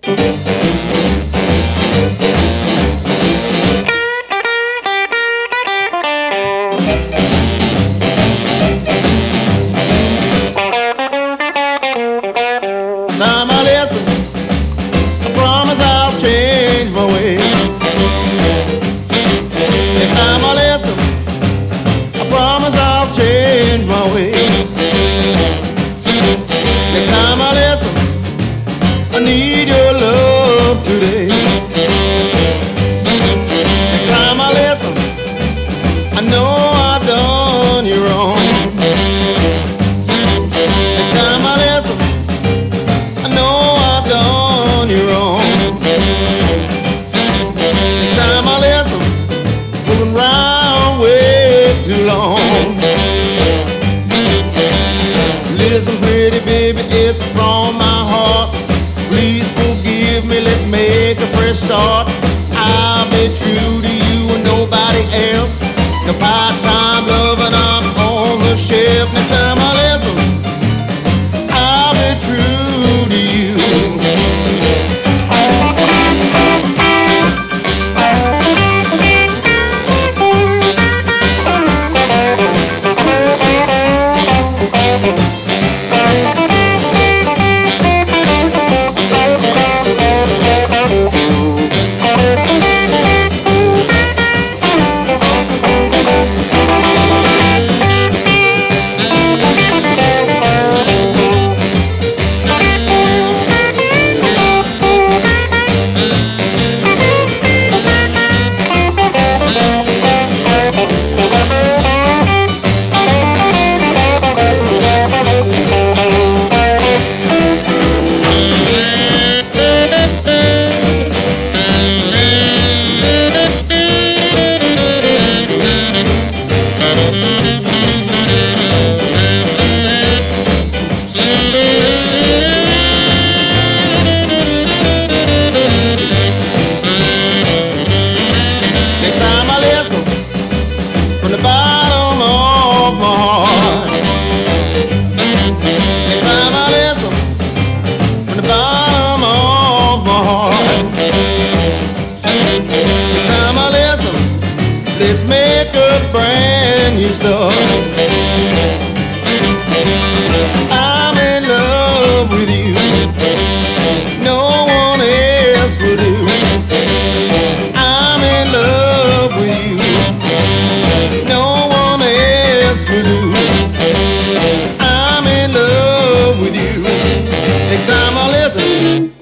Time I listen, I promise I'll change my ways. Next time I listen, I promise I'll change my ways. Next time I listen, I need your love today. Next time I listen, I know I've done you wrong. Next time I listen, I know I've done you wrong. Next time I listen, fooling round way too long. Listen, pretty baby, it's from my heart. Please forgive me, let's make a fresh start. I'll be true to you and nobody else. No part-time loving, I'm on the shelf. Next time I listen, I'll be true to you. Next time I listen, from the bottom of my heart. Next time I listen, from the bottom of my heart. Next time I listen, let's make a brand new start. I'm in love with you, no one else will do. I'm in love with you, no one else will do. I'm in love with you. Next time I listen,